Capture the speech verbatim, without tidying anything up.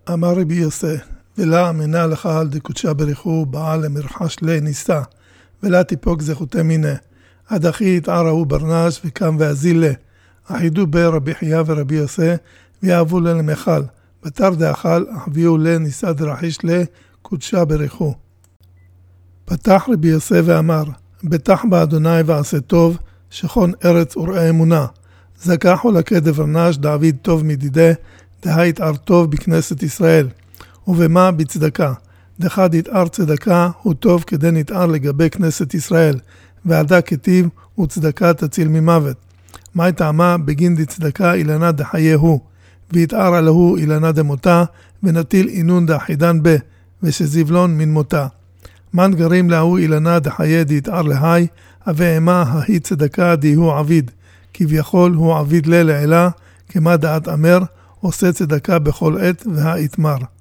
אמר רבי יוסי, ולה אמנה לך על דקודשה בריחו בעל למרחש לי ניסה, ולה טיפוק זכותי מיני. עד אחי התער ההוא ברנש וקם ואזיל לה. אחידו בי רבי חייא ורבי יוסי, ויאהבו לה למחל. בתר דאכל, אחביאו לה ניסה דרחיש לה, קודשה בריחו. פתח רבי יוסי ואמר, בטח באדוני ועשה טוב, שכון ארץ וראה אמונה. זכחו לקה דברנש דעביד טוב מדידה, דה יתער טוב בכנסת ישראל. ובמה בצדקה? דחד יתער צדקה הוא טוב כדי נתער לגבי כנסת ישראל, ועדה כתיב וצדקה תציל ממוות. מה טעמה בגין דצדקה אילנה דחיה הוא, ויתער עלהו אילנה דמותה, ונטיל אינון דחידן בה, ושזבלון מן מותה. מן גרים להוא אילנה דחיה דיתער להי, ואימה ההיא צדקה די הוא עביד, כביכול הוא עביד לה לעילה, כמה דעת אמר, עושה צדקה בכל עת והאתמר.